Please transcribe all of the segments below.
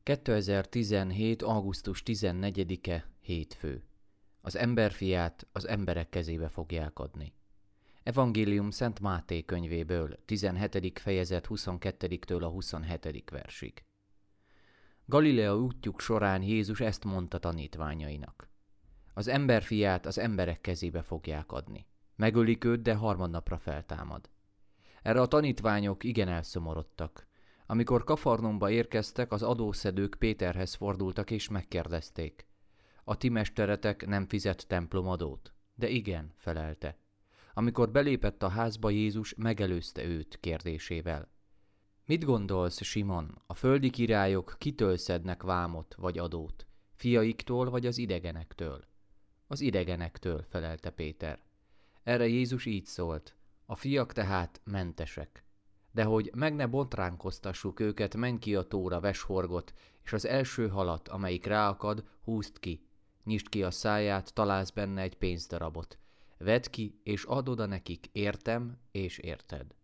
2017. augusztus 14-e hétfő. Az emberfiát az emberek kezébe fogják adni. Evangélium Szent Máté könyvéből, 17. fejezet 22-től a 27. versig. Galilea útjuk során Jézus ezt mondta tanítványainak. Az emberfiát az emberek kezébe fogják adni. Megölik őt, de harmadnapra feltámad. Erre a tanítványok igen elszomorodtak. Amikor Kafarnaumba érkeztek, az adószedők Péterhez fordultak és megkérdezték. A ti mesteretek nem fizet templomadót? De igen, felelte. Amikor belépett a házba, Jézus megelőzte őt kérdésével. Mit gondolsz, Simon, a földi királyok kitől szednek vámot vagy adót? Fiaiktól vagy az idegenektől? Az idegenektől, felelte Péter. Erre Jézus így szólt. A fiak tehát mentesek. De hogy meg ne botránkoztassuk őket, menj ki a tóra, vess horgot, és az első halat, amelyik ráakad, húzd ki. Nyisd ki a száját, találsz benne egy pénzdarabot. Vedd ki, és add oda nekik, értem és érted.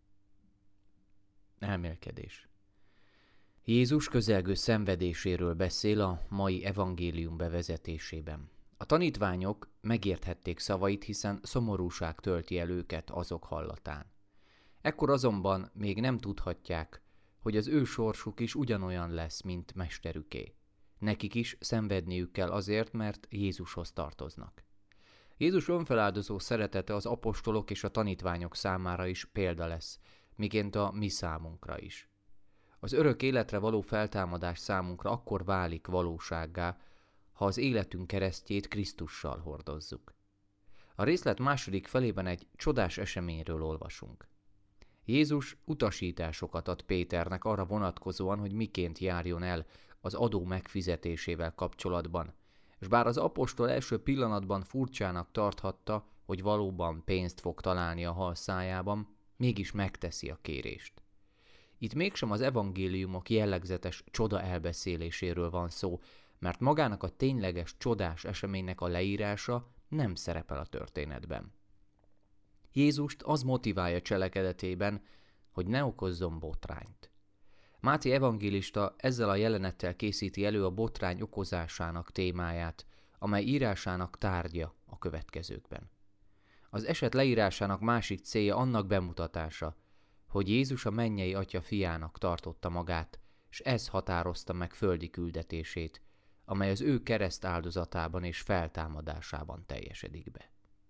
Elmélkedés. Jézus közelgő szenvedéséről beszél a mai evangélium bevezetésében. A tanítványok megérthették szavait, hiszen szomorúság tölti el őket azok hallatán. Ekkor azonban még nem tudhatják, hogy az ő sorsuk is ugyanolyan lesz, mint mesterüké. Nekik is szenvedniük kell azért, mert Jézushoz tartoznak. Jézus önfeláldozó szeretete az apostolok és a tanítványok számára is példa lesz, miként a mi számunkra is. Az örök életre való feltámadás számunkra akkor válik valósággá, ha az életünk keresztjét Krisztussal hordozzuk. A részlet második felében egy csodás eseményről olvasunk. Jézus utasításokat ad Péternek arra vonatkozóan, hogy miként járjon el az adó megfizetésével kapcsolatban, és bár az apostol első pillanatban furcsának tarthatta, hogy valóban pénzt fog találni a hal szájában, mégis megteszi a kérést. Itt mégsem az evangéliumok jellegzetes csoda elbeszéléséről van szó, mert magának a tényleges csodás eseménynek a leírása nem szerepel a történetben. Jézust az motiválja cselekedetében, hogy ne okozzon botrányt. Máté evangélista ezzel a jelenettel készíti elő a botrány okozásának témáját, amely írásának tárgya a következőkben. Az eset leírásának másik célja annak bemutatása, hogy Jézus a mennyei Atya fiának tartotta magát, és ez határozta meg földi küldetését, amely az ő kereszt áldozatában és feltámadásában teljesedik be.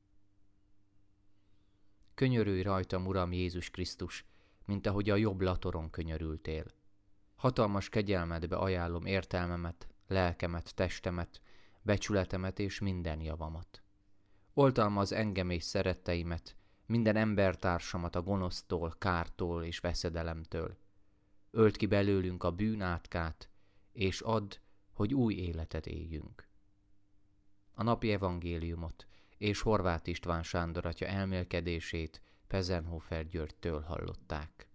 Könyörülj rajtam, Uram Jézus Krisztus, mint ahogy a jobb latoron könyörültél. Hatalmas kegyelmedbe ajánlom értelmemet, lelkemet, testemet, becsületemet és minden javamat. Oltalmazz engem és szeretteimet, minden embertársamat a gonosztól, kártól és veszedelemtől. Öld ki belőlünk a bűnátkát, és add, hogy új életet éljünk. A napi evangéliumot és Horváth István Sándor atya elmélkedését Pezenhofer Györgytől hallották.